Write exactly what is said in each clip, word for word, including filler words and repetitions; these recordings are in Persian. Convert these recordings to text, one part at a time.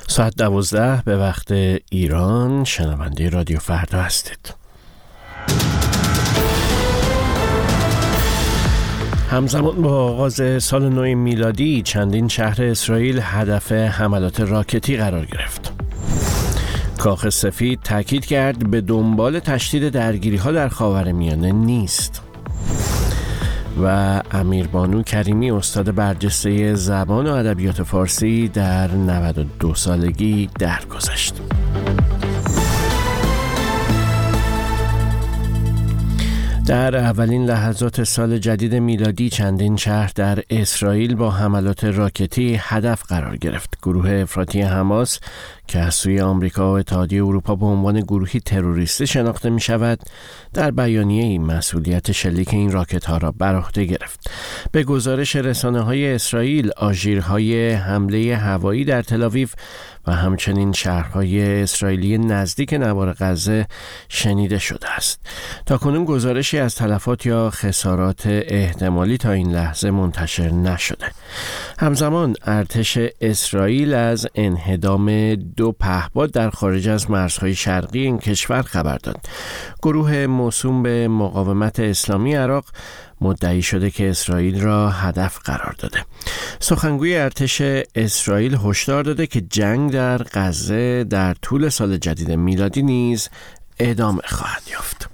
ساعت دوازده به وقت ایران. شنونده رادیو فردا هستید. همزمان با آغاز سال نو میلادی چندین شهر اسرائیل هدف حملات راکتی قرار گرفت. کاخ سفید تاکید کرد به دنبال تشدید درگیری‌ها در خاورمیانه نیست. و امیربانو کریمی استاد برجسته زبان و ادبیات فارسی در نود و دو سالگی درگذشت. در اولین لحظات سال جدید میلادی چندین شهر در اسرائیل با حملات راکتی هدف قرار گرفت. گروه افراطی حماس که از سوی آمریکا و اتحادیه اروپا به عنوان گروهی تروریستی شناخته می شود، در بیانیه‌ای مسئولیت شلیک این راکت‌ها را بر عهده گرفت. به گزارش رسانه‌های اسرائیل، آژیرهای حمله هوایی در تل‌آویو و همچنین شهرهای اسرائیلی نزدیک نوار غزه شنیده شده است. تاکنون گزارشی از تلفات یا خسارات احتمالی تا این لحظه منتشر نشده. همزمان ارتش اسرائیل از انهدام دو پهپاد در خارج از مرزهای شرقی این کشور خبر داد. گروه موسوم به مقاومت اسلامی عراق مدعی شده که اسرائیل را هدف قرار داده. سخنگوی ارتش اسرائیل هشدار داده که جنگ در غزه در طول سال جدید میلادی نیز ادامه خواهد یافت.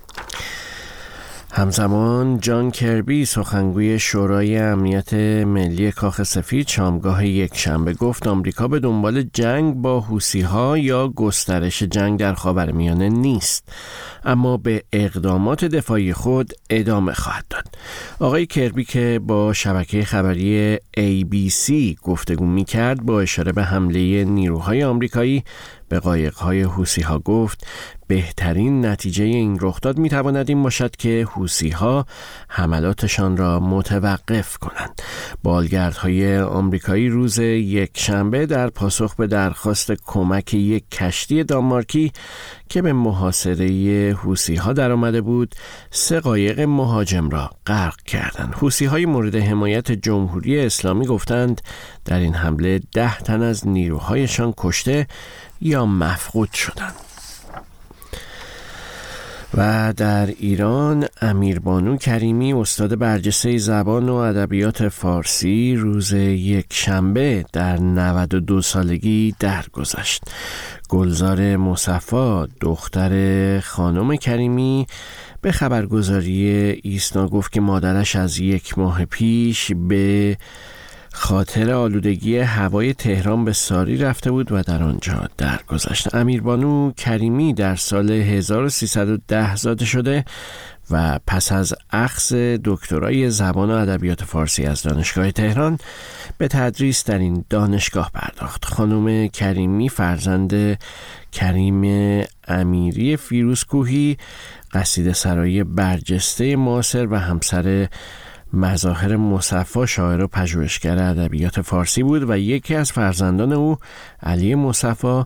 همزمان جان کربی سخنگوی شورای امنیت ملی کاخ سفید شامگاه یک شنبه گفت آمریکا به دنبال جنگ با حوثی‌ها یا گسترش جنگ در خاورمیانه نیست، اما به اقدامات دفاعی خود ادامه خواهد داد. آقای کربی که با شبکه خبری ای بی سی گفتگو می‌کرد با اشاره به حمله نیروهای آمریکایی به قایق‌های حوثی‌ها گفت بهترین نتیجه این رخداد می‌تواند این باشد که حوثی‌ها حملاتشان را متوقف کنند. بالگردهای آمریکایی روز یک شنبه در پاسخ به درخواست کمک یک کشتی دانمارکی که به محاصره حوثی‌ها درآمده بود، سه قایق مهاجم را غرق کردند. حوثی‌های مورد حمایت جمهوری اسلامی گفتند در این حمله ده تن از نیروهایشان کشته یا مفقود شدند. و در ایران امیربانو کریمی استاد برجسته زبان و ادبیات فارسی روز یک شنبه در نود و دو سالگی درگذشت. گلزار مصفا دختر خانم کریمی به خبرگزاری ایسنا گفت که مادرش از یک ماه پیش به خاطر آلودگی هوای تهران به ساری رفته بود و در آنجا درگذشت. امیربانو کریمی در سال هزار و سیصد و ده زاده شده و پس از اخذ دکترای زبان و ادبیات فارسی از دانشگاه تهران به تدریس در این دانشگاه پرداخت. خانم کریمی فرزند کریم امیری فیروزکوهی، قصیده سرای برجسته معاصر و همسر مظاهر مصفا شاعر و پژوهشگر ادبیات فارسی بود و یکی از فرزندان او علی مصفا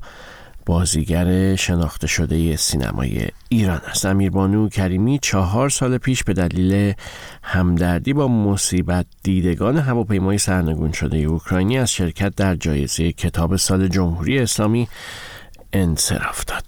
بازیگر شناخته شده سینمای ایران است. امیربانو کریمی چهار سال پیش به دلیل همدردی با مصیبت دیدگان هواپیمای سرنگون شده اوکراینی از شرکت در جایزه کتاب سال جمهوری اسلامی انصراف داد.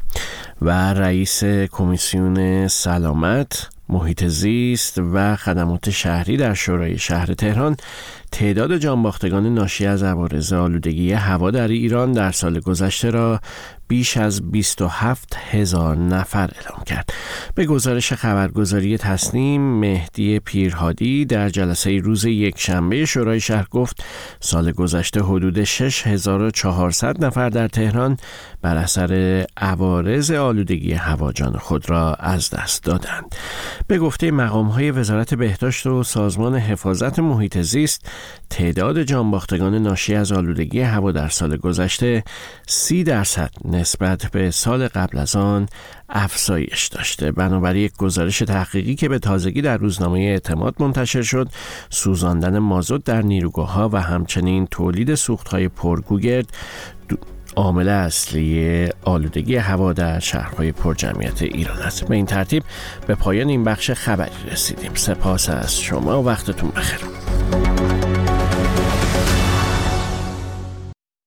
و رئیس کمیسیون سلامت، محیط زیست و خدمات شهری در شورای شهر تهران تعداد جانباختگان ناشی از عوارض آلودگی هوا در ایران در سال گذشته را بیش از بیست و هفت هزار نفر اعلام کرد. به گزارش خبرگزاری تصنیم، مهدی پیرهادی در جلسه روز یک شنبه شورای شهر گفت سال گذشته حدود شش هزار و چهارصد نفر در تهران بر اثر عوارض آلودگی هوا جان خود را از دست دادند. به گفته مقام‌های وزارت بهداشت و سازمان حفاظت محیط زیست، تعداد جانباختگان ناشی از آلودگی هوا در سال گذشته سی درصد نسبت به سال قبل از آن افزایش داشته. بنابراین یک گزارش تحقیقی که به تازگی در روزنامه اعتماد منتشر شد، سوزاندن مازوت در نیروگاه‌ها و همچنین تولید سوخت‌های پرگوگرد عامل اصلی آلودگی هوا در شهرهای پرجمعیت ایران است. به این ترتیب به پایان این بخش خبری رسیدیم. سپاس از شما و وقتتون بخیر.